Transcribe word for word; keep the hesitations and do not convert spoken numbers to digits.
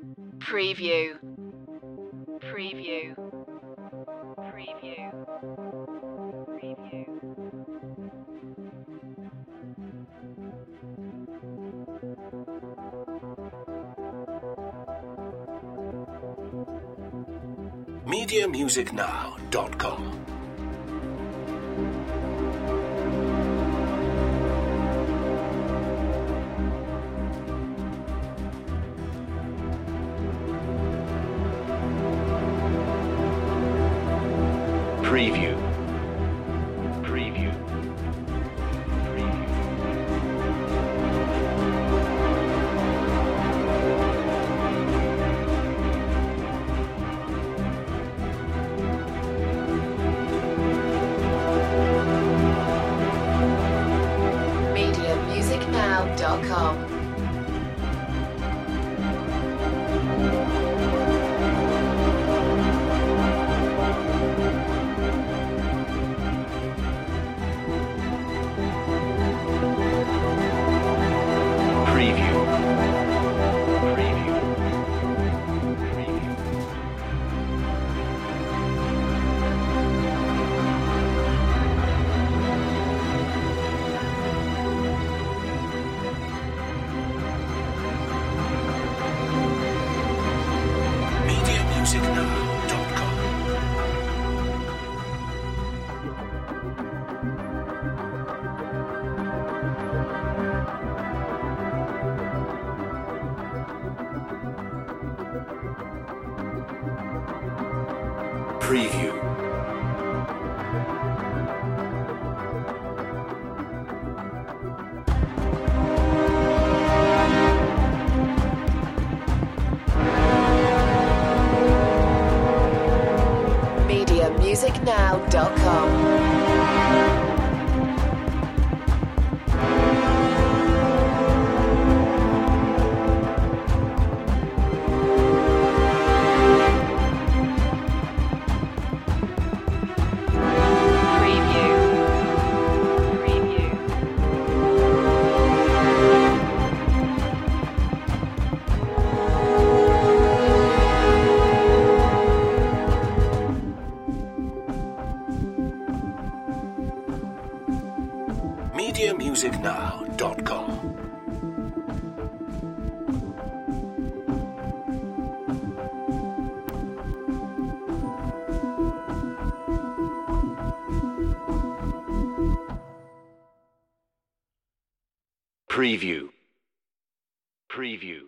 Preview. Preview. Preview. Preview. media music now dot com. Preview. Preview. Preview. media music now dot com. Preview. Preview. Preview. media music now dot com. Preview. media music now dot com. Preview. Preview. media music now dot com. Preview. Preview.